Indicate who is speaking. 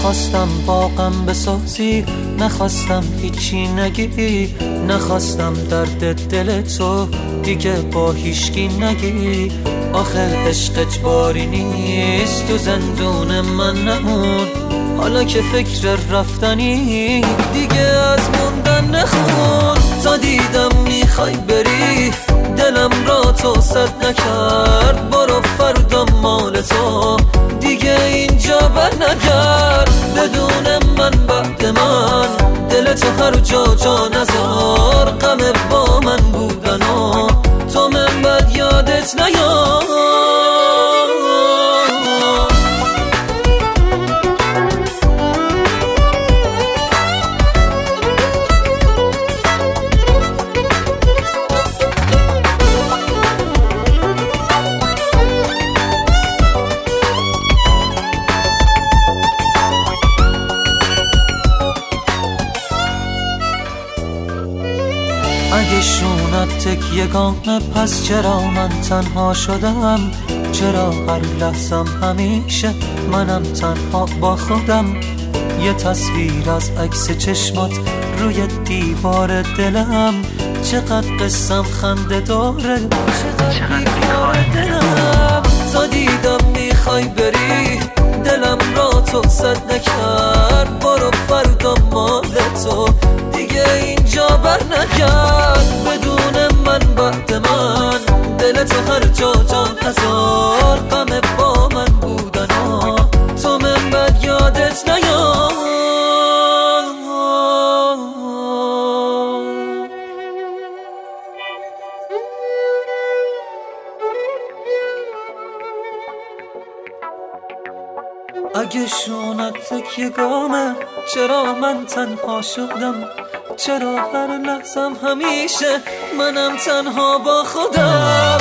Speaker 1: نخواستم باغم بسازی، نخواستم هیچی نگی، نخواستم درد دل تو دیگه با هیچکی نگی. آخه عشق اجباری نیست، تو زندون من نمون. حالا که فکر رفتنی دیگه از موندن نخون. تا دیدم میخوای بری دلم را تو صد نکرد. برو فردا مال تو دیگه اینجا بر نگرد. بدون من بعد من دل تو هر جا جا نذار. غم با من بودن و تو من بد یادت نیار. اگه شونت تکیه‌گانه پس چرا من تنها شدم؟ چرا هر لحظم همیشه منم تنها با خودم؟ یه تصویر از عکس چشمات روی دیوار دلم. چقدر قصم خنده داره، چقدر بیکار دلم. تا دیدم میخوای بری دلم را تو صد نکرد. برو فردا مال تو دیگه اینجا بر نگرد. بدون من بعد من دل تو هر جا جا نذار. غم با من بودن و تو من بد یادت نیار. اگه شونت تکیه‌گامه چرا من تنها شدم؟ چرا هر لحظم همیشه منم تنها با خودم؟